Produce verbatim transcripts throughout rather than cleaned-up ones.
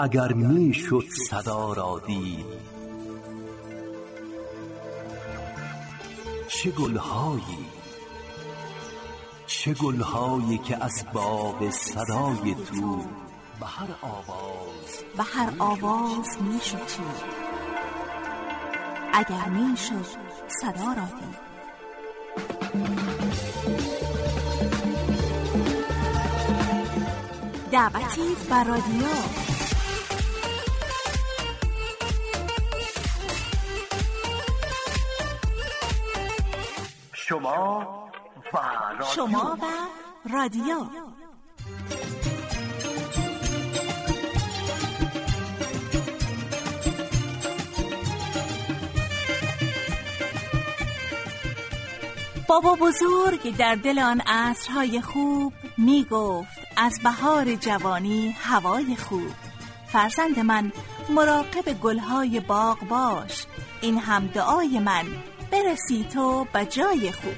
اگر می شد صدا را دید. چه گلهایی چه گلهایی که از باغ صدای تو به هر آواز به هر آواز می شد اگر می شد صدا را دید. دعوتی بر رادیو. شما و رادیو. شما و رادیو. بابا بزرگ در دل آن عصرهای خوب می گفت از بهار جوانی هوای خوب. فرزند من مراقب گلهای باغ باش، این هم دعای من برسی تو به جای خوب.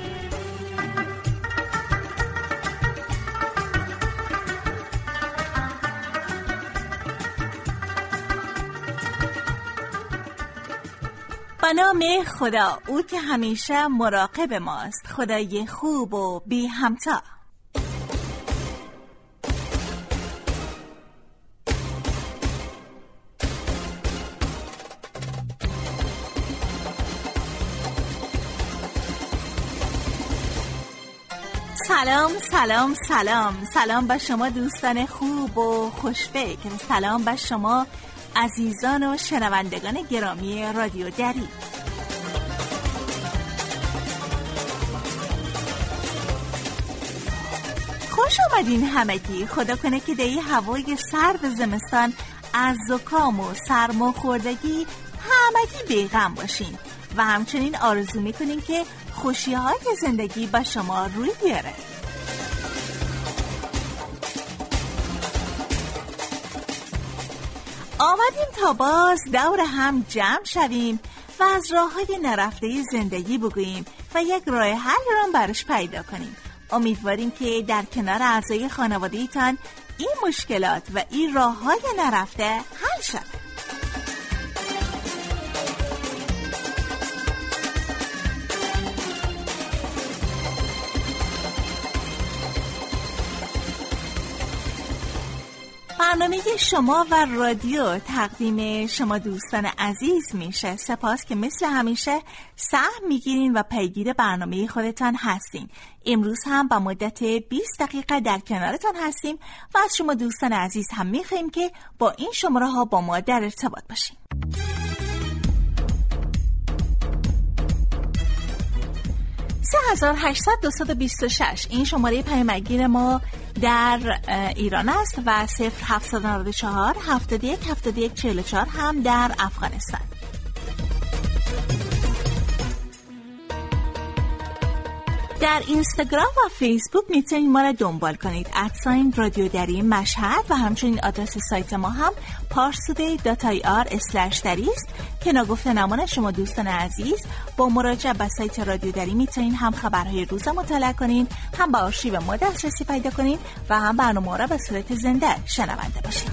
به نام خدا، او که همیشه مراقب ماست، خدای خوب و بی همتا. سلام سلام سلام سلام به شما دوستان خوب و خوشفکر، سلام به شما عزیزان و شنوندگان گرامی رادیو دری. خوش آمدین همگی. خدا کنه که دی هوای سرد زمستان از زکام و سرماخوردگی همگی بیغم باشین و همچنین آرزو میکنین که خوشی‌های زندگی به شما روی بیاره. آمدیم تا باز دور هم جمع شویم و از راه‌های نرفته زندگی بگوییم و یک راه حل را برش پیدا کنیم. امیدواریم که در کنار اعضای خانواده‌تان این مشکلات و این راه‌های نرفته حل شود. برنامه شما و رادیو تقدیم شما دوستان عزیز میشه. سپاس که مثل همیشه سهم میگیرین و پیگیر برنامه خودتان هستین. امروز هم با مدت بیست دقیقه در کنارتان هستیم و از شما دوستان عزیز هم میخوایم که با این شماره ها با ما در ارتباط باشین. سه هزار و هشتصد دویست و بیست و شش این شماره پیامگیر ما در ایران است و صفر هفتصد و نود و چهار هفتاد و یک هفتاد و یک چهل و چهار هم در افغانستان. در اینستاگرام و فیسبوک میتونید ما را دنبال کنید ادساین رادیو دری مشهد و همچنین آدرس سایت ما هم پارسودی دات آی آر اسلش دری است که ناگفته نمانه شما دوستان عزیز با مراجعه به سایت رادیو دری میتونید هم خبرهای روز مطالعه کنین، هم به آرشیو ما دسترسی پیدا کنین و هم برنامه را به صورت زنده شنونده باشین.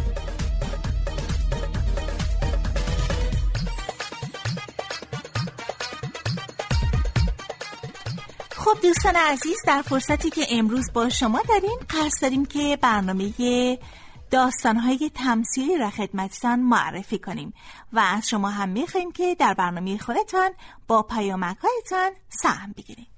خب دوستان عزیز، در فرصتی که امروز با شما داریم قصد داریم که برنامه داستان‌های تمثیلی را خدمتتان معرفی کنیم و از شما هم می‌خوایم که در برنامه خودتان با پیامک‌هایتان سهم بگیرید.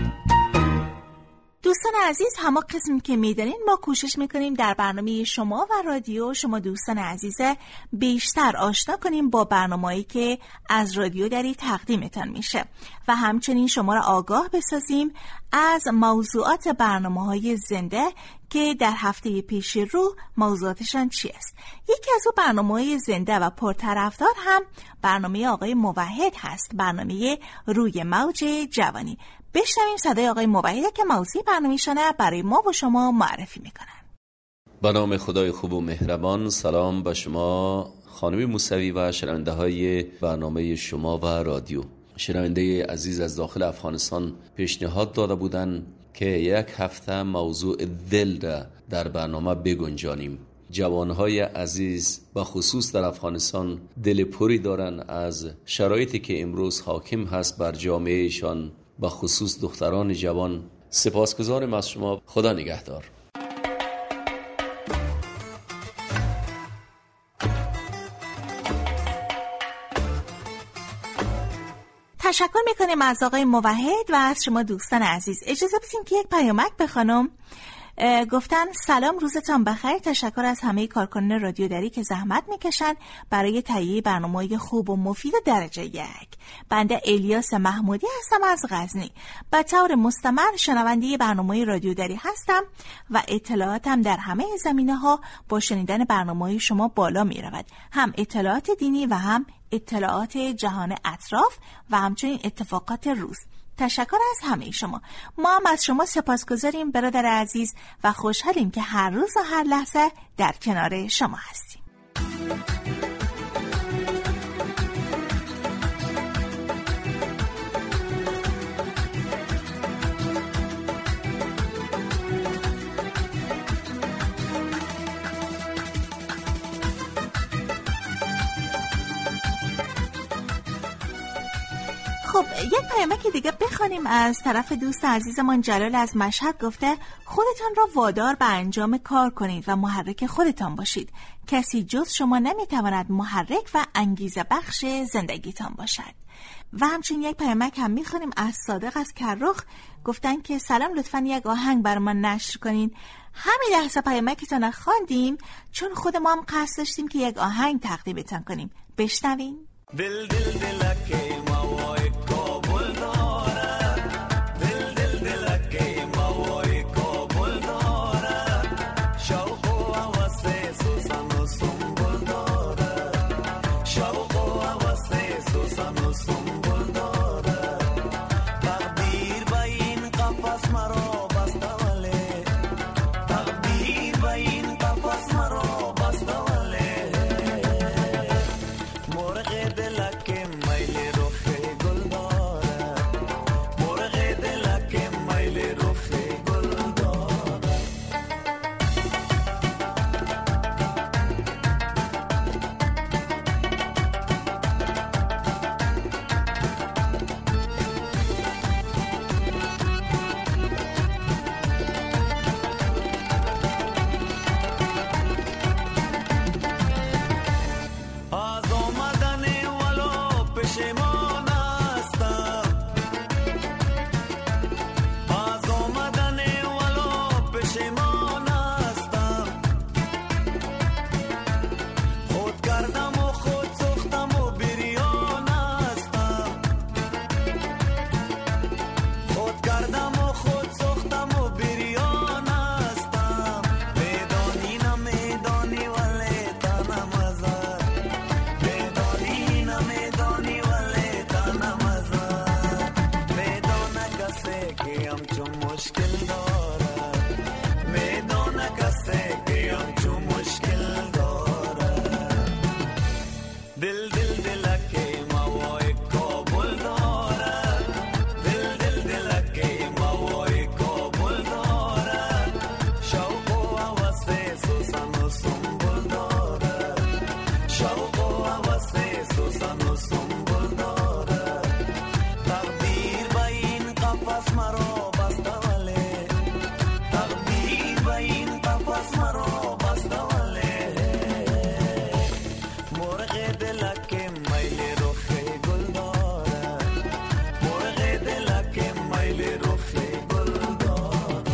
دوستان عزیز، همه قسم که میدانین ما کوشش میکنیم در برنامه شما و رادیو شما دوستان عزیز بیشتر آشنا کنیم با برنامه‌ای که از رادیو دری تقدیمتان میشه و همچنین شما را آگاه بسازیم از موضوعات برنامه‌های زنده که در هفته پیش رو موضوعاتشان چی است. یکی از اون برنامه‌های زنده و پرطرفدار هم برنامه آقای موحد هست، برنامه روی موج جوانی. بشنویم صدای آقای موحد که موضوع برنامه‌شان برای ما و شما معرفی میکنن. به نام خدای خوب و مهربان. سلام به شما خانم موسوی و شنونده های برنامه شما و رادیو. شنونده عزیز از داخل افغانستان پیشنهاد داده بودن که یک هفته موضوع دل را در برنامه بگنجانیم. جوانهای عزیز و خصوص در افغانستان دل پری دارن از شرایطی که امروز حاکم هست بر جامعهشان و خصوص دختران جوان. سپاسگزارم از شما. خدا نگهدار. تشکر میکنیم از آقای موحد و از شما دوستان عزیز. اجازه بدین که یک پیامک بخوانم. گفتن سلام، روزتان بخیر. تشکر از همه کارکنان رادیو دری که زحمت میکشن برای تهیه برنامه‌های خوب و مفید درجه یک. بنده الیاس محمودی هستم از غزنی. به طور مستمر شنونده برنامه رادیو دری هستم و اطلاعاتم در همه زمینه‌ها با شنیدن برنامه‌های شما بالا میرود. هم اطلاعات دینی و هم اطلاعات جهان اطراف و همچنین اتفاقات روز. تشکر از همه شما. ما هم از شما سپاسگزاریم برادر عزیز و خوشحالیم که هر روز و هر لحظه در کنار شما هستیم. خب یک پیامک دیگه بخوانیم از طرف دوست عزیزمان جلال از مشهد. گفته خودتان را وادار به انجام کار کنید و محرک خودتان باشید. کسی جز شما نمیتواند محرک و انگیزه بخش زندگیتان باشد. و همچنین یک پیامک هم میخوانیم از صادق از کرخ. گفتن که سلام، لطفاً یک آهنگ بر ما نشر کنین. همین لحظه پیامکتان خواندیم چون خود ما هم قصد داشتیم که یک آهنگ تقدیمتان کنیم. بشنوین. دل دل دلکی موای کابل داره، دل دل دلکی موای کابل داره، شوق و هوس سوسن و سنبل داره، شوق و هوس سوسن و سنبل داره. تقدیر به این قفس مرا بسته ولی، تقدیر به این قفس مرا بسته ولی، مرغ دلک میل رخ گل داره، مرغ دلک میل رخ گل داره. از آمدن ولو پشیمان هستم، از آمدن ولو پشیمان هستم. خود کردم و خود ساختم و بریان هستم، خود کردم و خود ساختم و بریان هستم. میدانی نمیدانی ولی تنم ازد، میدانی نمیدانی ولی تنم ازد. میدانه کسی که همچون مشکل دارد، میدانه کسی که همچون مشکل دارد. دل دل دلکی موای کابل دارد، دل دل دلکی موای کابل دارد، شوق و هوس سوسن و سنبل دارد، شوق و هوس سوسن و سنبل دارد. تقدیر به این قفس مرا بسته ولی، تقدیر به این قفس مرا بسته ولی، مرغ دلک میل رخ گل دارد، مرغ دلک میل رخ گل دارد.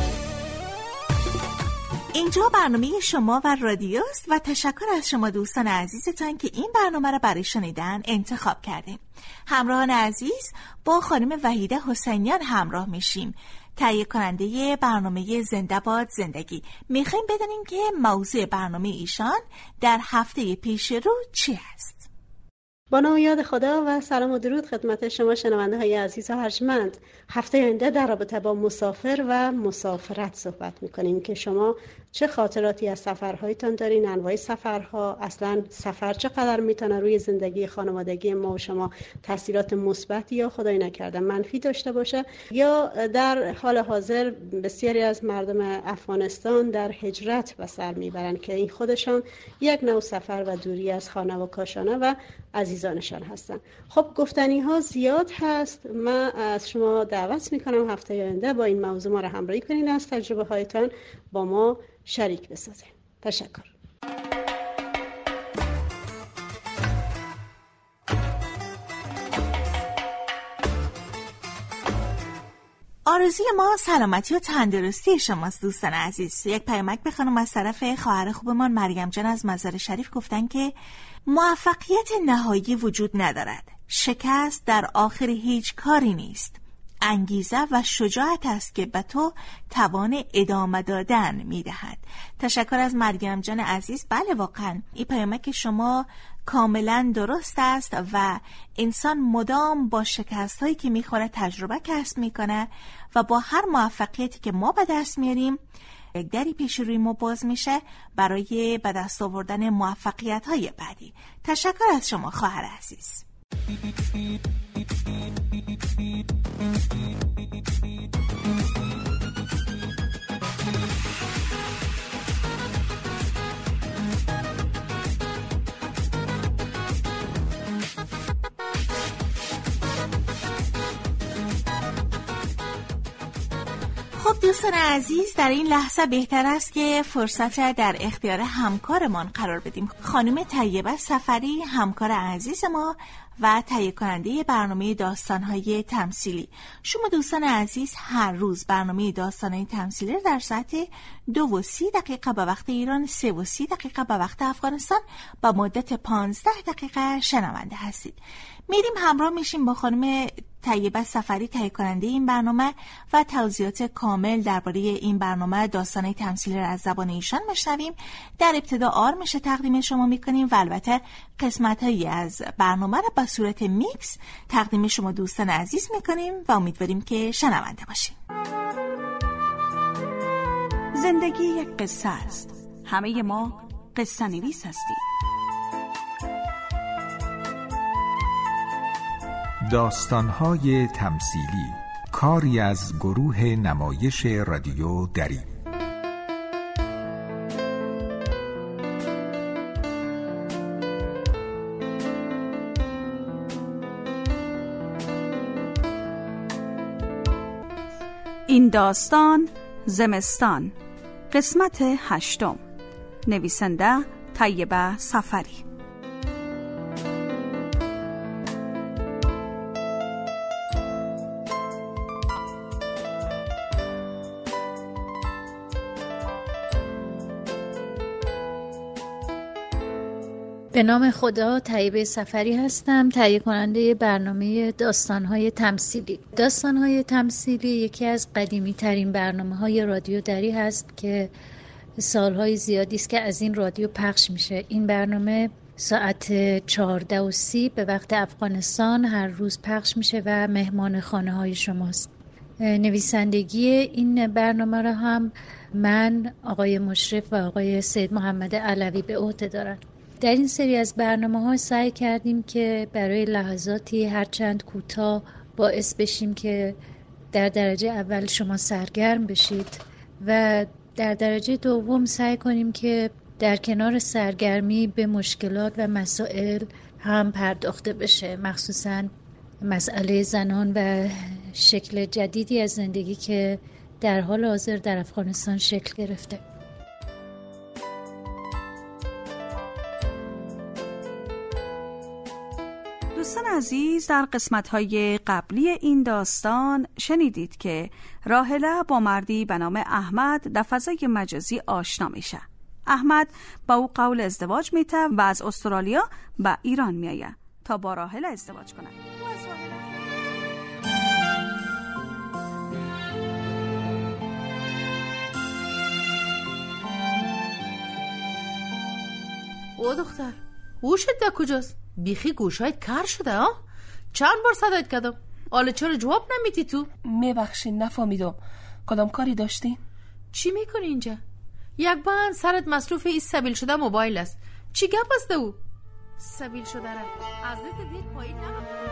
اینجا برنامه شما و رادیوست و تشکر از شما دوستان عزیزتان که این برنامه را برای شنیدن انتخاب کردیم. همراهان عزیز، با خانم وحیده حسینیان همراه میشیم، تهیه کننده برنامه زنده باد زندگی. میخوایم بدونیم که موضوع برنامه ایشان در هفته پیش رو چی است. با نام و یاد خدا و سلام و درود خدمت شما شنونده های عزیز و ارجمند. هفته آینده در رابطه با مسافر و مسافرت صحبت میکنیم که شما چه خاطراتی از سفرهایتان دارین، انواع سفرها، اصلا سفر چقدر میتونه روی زندگی خانوادگی ما و شما تاثیرات مثبت یا خدای نکرده منفی داشته باشه. یا در حال حاضر بسیاری از مردم افغانستان در هجرت به سر میبرن که این خودشان یک نوع سفر و دوری از خانه و کاشانه و عزیزانشان هستن. خب گفتنی ها زیاد هست. من از شما دعوت میکنم هفته آینده با این موضوع ما را همراهی کنین، از تجربه هایتان با ما شریک بسازین. تشکر. آرزوی ما سلامتی و تندرستی شماست دوستان عزیز. یک پیامک بخونم از طرف خواهر خوبمان مریم جان از مزار شریف. گفتن که موفقیت نهایی وجود ندارد، شکست در آخر هیچ کاری نیست، انگیزه و شجاعت است که به تو توان ادامه دادن میدهد. تشکر از مریم جان عزیز. بله واقعا این پیامک شما کاملا درست است و انسان مدام با شکست هایی که میخوره تجربه کسب میکنه و با هر موفقیتی که ما به دست میاریم دری پیش روی ما باز میشه برای به دست آوردن موفقیت های بعدی. تشکر از شما خواهر عزیز. خب دوستان عزیز، در این لحظه بهتر است که فرصت در اختیار همکارمان قرار بدیم. خانم طیبه سفری همکار عزیز ما و تهیه کننده برنامه داستان‌های تمثیلی. شما دوستان عزیز هر روز برنامه داستان‌های تمثیلی در ساعت دو و سی دقیقه به وقت ایران، سه و سی دقیقه به وقت افغانستان با مدت پانزده دقیقه شنونده هستید. میریم همراه میشیم با خانم طیبه سفری تهیه کننده این برنامه و توضیحات کامل درباره این برنامه داستان‌های تمثیلی را از زبان ایشان میشنویم. در ابتدا آرمش تقدیم شما میکنیم و البته قسمت‌هایی از برنامه را به صورت میکس تقدیم شما دوستان عزیز میکنیم و امیدواریم که شنونده باشیم. زندگی یک قصه است. همه ما قصه نویس هستیم. داستان‌های تمثیلی، کاری از گروه نمایش رادیو دری. این داستان زمستان، قسمت هشتم. نویسنده طیبه سفری. به نام خدا، طیبه سفری هستم، تهیه کننده برنامه داستان‌های تمثیلی. داستان‌های تمثیلی یکی از قدیمی ترین برنامه‌های رادیو دری هست که سالهای زیادی است که از این رادیو پخش میشه. این برنامه ساعت چهارده و سی به وقت افغانستان هر روز پخش میشه و مهمان خانه های شماست. نویسندگی این برنامه را هم من، آقای مشرف و آقای سید محمد علوی به عهده دارن. در این سری از برنامه‌ها سعی کردیم که برای لحظاتی هرچند کوتاه باعث بشیم که در درجه اول شما سرگرم بشید و در درجه دوم سعی کنیم که در کنار سرگرمی به مشکلات و مسائل هم پرداخته بشه، مخصوصاً مسئله زنان و شکل جدیدی از زندگی که در حال حاضر در افغانستان شکل گرفته. دوستان عزیز، در قسمت‌های قبلی این داستان شنیدید که راحله با مردی به نام احمد در فضای مجازی آشنا میشه. احمد با او قول ازدواج میته و از استرالیا به ایران میآید تا با راحله ازدواج کنه. او دختر، گوشت در کجاست؟ بیخی گوشایت کار شده ها؟ چند بار صدایت کردم، حالا چرا جواب نمیدی تو؟ میبخشین نفهمیدم. کدام کاری داشتی؟ چی میکنی اینجا؟ یک بند سرت مصروف این سبیل شده موبایل است. چی گپ است او؟ سبیل شده را از دید دید پایین نمید.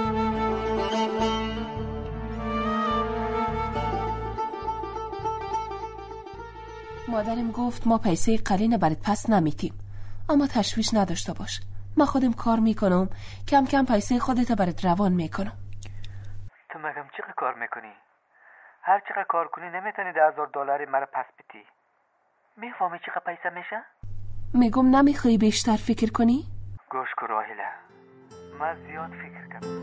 مادرم گفت ما پیسه قرینه برات پس نمیتیم، اما تشویش نداشته باش، ما خودم کار میکنم، کم کم پیسه خودت برات روان میکنم. تو مگم چقدر کار میکنی؟ هر چقدر کار کنی نمیتونی ده هزار دلاری مرا پس بدی. میفهمی چقدر پیسه میشه؟ میگم نمیخوای بیشتر فکر کنی؟ گوش کن راهله، من زیاد فکر کردم.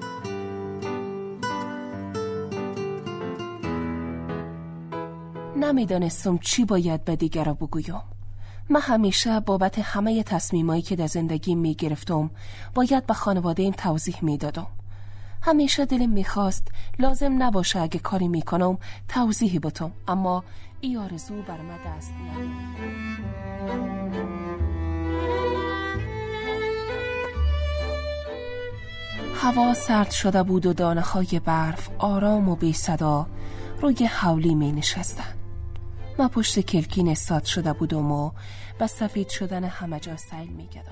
نمیدانستم چی باید به دیگرها بگویم. من همیشه بابت همه تصمیمایی که در زندگی میگرفتم باید به خانواده‌ام توضیح میدادم. همیشه دلم میخواست لازم نباشه اگه کاری میکنم توضیحی بتم، اما این آرزو بر من دست نداد. هوا سرد شده بود و دانه های برف آرام و بی صدا روی حولی می نشستن. من پشت کلکین استاد شده بودم و به سفید شدن همه جا سیل می کردم.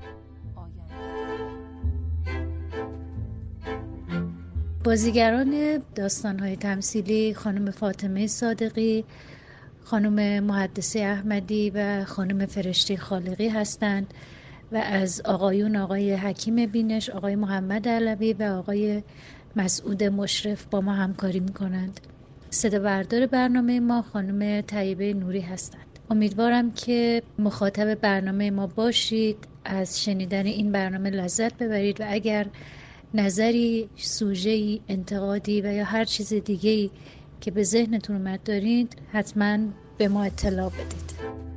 بازیگران داستان‌های تمثیلی خانم فاطمه صادقی، خانم محدثه احمدی و خانم فرشته خالقی هستند و از آقایون آقای حکیم بینش، آقای محمد علوی و آقای مسعود مشرف با ما همکاری می‌کنند. صدا بردار برنامه ما خانم طیبه نوری هستند. امیدوارم که مخاطب برنامه ما باشید، از شنیدن این برنامه لذت ببرید و اگر نظری، سوژه‌ای، انتقادی و یا هر چیز دیگه‌ای که به ذهنتون اومد دارید حتما به ما اطلاع بدید.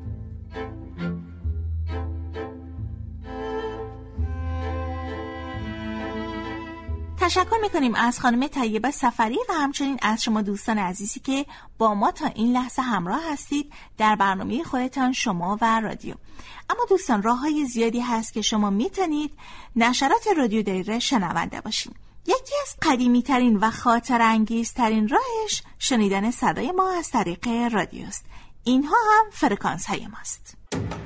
تشکر میکنیم از خانم طیبه صفری و همچنین از شما دوستان عزیزی که با ما تا این لحظه همراه هستید در برنامه خودتان شما و رادیو. اما دوستان راه‌های زیادی هست که شما میتونید نشرات رادیو دایره شنونده باشین. یکی از قدیمی ترین و خاطر انگیز ترین راهش شنیدن صدای ما از طریق رادیوست. اینها هم فرکانس های ماست.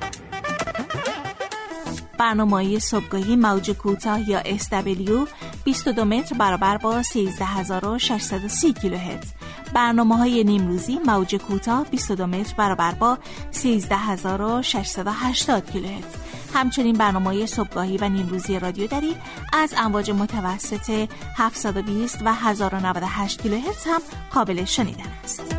برنامه‌های صبحگاهی موج کوتاه یا اس دبلیو بیست و دو متر برابر با سیزده هزار و ششصد و سی کیلوهرتز. برنامه‌های نیمروزی موج کوتاه بیست و دو متر برابر با سیزده هزار و ششصد و هشتاد کیلوهرتز. همچنین برنامه‌های صبحگاهی و نیمروزی رادیو دری از امواج متوسط هفتصد و بیست و هزار و نود و هشت کیلوهرتز هم قابل شنیدن است.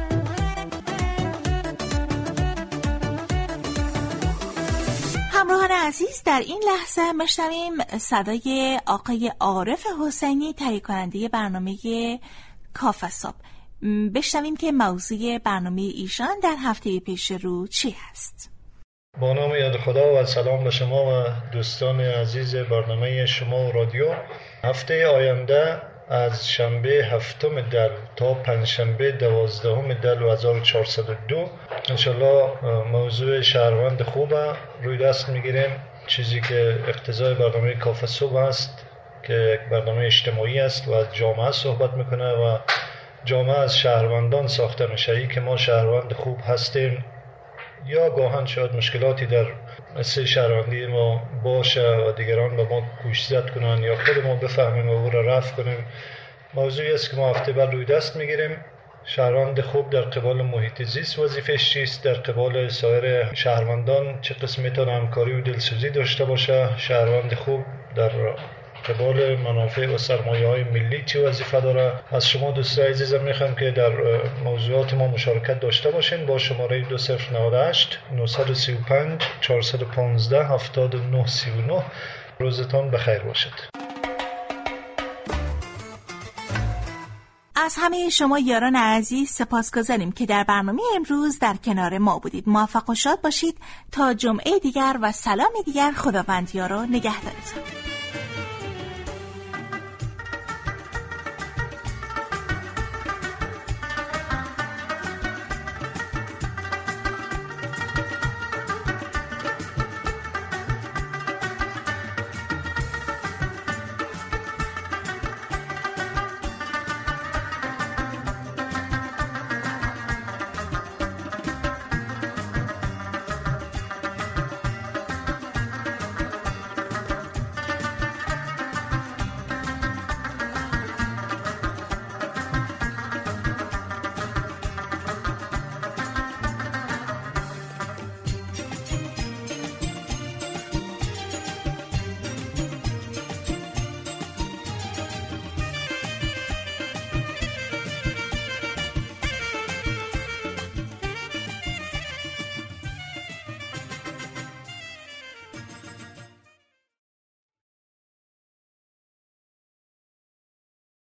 همراهان عزیز، در این لحظه میشنویم صدای آقای عارف حسینی تهیه کننده برنامه کافه صبح. بشنویم که موضوع برنامه ایشان در هفته پیش رو چی هست. با نام یاد خدا و سلام به شما و دوستان عزیز برنامه شما و رادیو. هفته آینده از شنبه هفتم دل تا پنجشنبه دوازدهم دل و هزار و چهارصد و دو انشالله موضوع شهروند خوبه روی دست میگیریم. چیزی که اقتضای برنامه کافه صبح است که یک برنامه اجتماعی است و از جامعه صحبت میکنه و جامعه از شهروندان ساخته میشه. ای که ما شهروند خوب هستیم یا گاهن شاید مشکلاتی در مثل شهروندی ما باشه و دیگران به ما گوشزد کنن یا خود ما بفهمیم و او را رفع کنیم. موضوعی است که ما هفته بعد روی دست میگیریم. شهروند خوب در قبال محیط زیست وظیفه‌اش چیست، در قبال سایر شهروندان چه قسم میتونه همکاری و دلسوزی داشته باشه. شهروند خوب در قبال منافع و سرمایه‌های ملی چه وظیفه داره. از شما دوستان عزیزم میخوام که در موضوعات ما مشارکت داشته باشین با شماره دو صفر نه هشت نه سه پنج چهار یک پنج هفت نه سه نه. روزتان بخیر باشد. از همه شما یاران عزیز سپاسگزاریم که در برنامه امروز در کنار ما بودید. موفق و شاد باشید تا جمعه دیگر و سلام دیگر. خداوند یار و نگهدارتون.